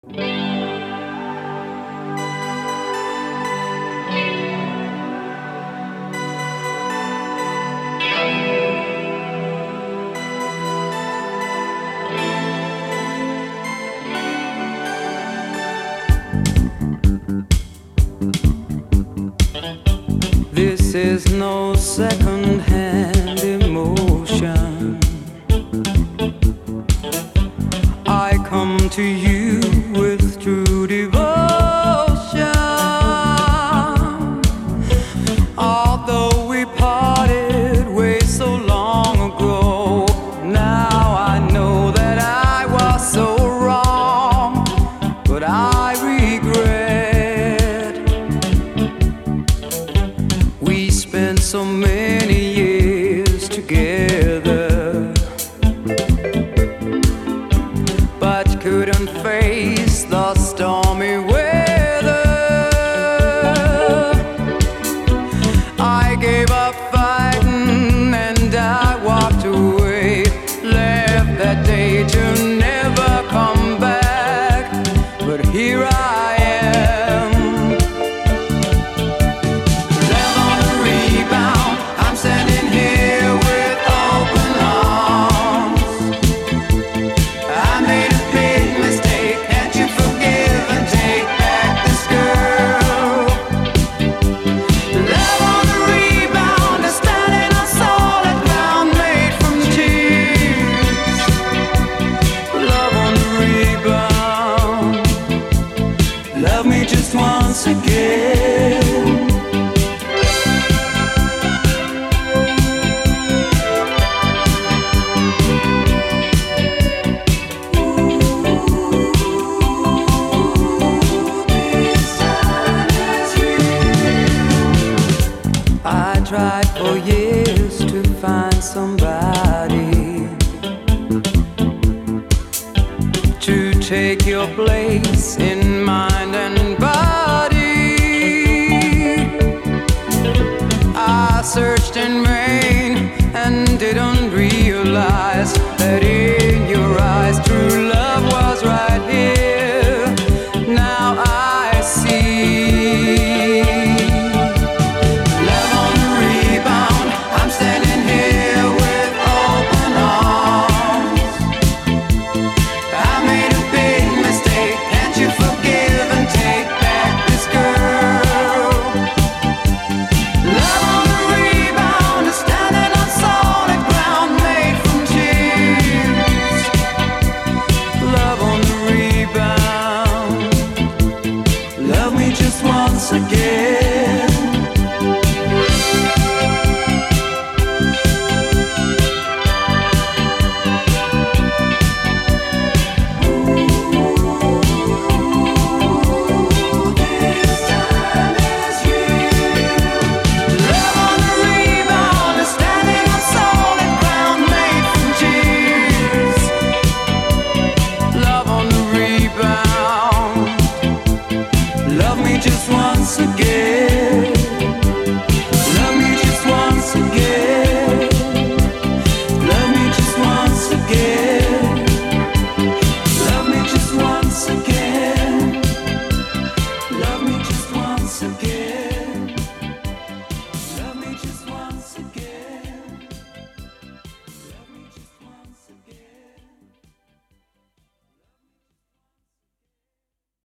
This is no second-hand emotion. I come to you with true devotion. Although we parted way so long ago, now I know that I was so wrong, but I regret. We spent so many years together, but couldn't face the stormy weather. I gave up fighting and I walked away, left that day to never come back, but here I am. Love on the rebound, I'm standing here with open arms. I made a big mistake, can't you forgive and take back this girl? Love on the rebound, is standing on solid ground made from tears. Love on the rebound, love me just once again. I tried for years to find somebody to take your place in mind and body. I searched in vain and didn't realize that it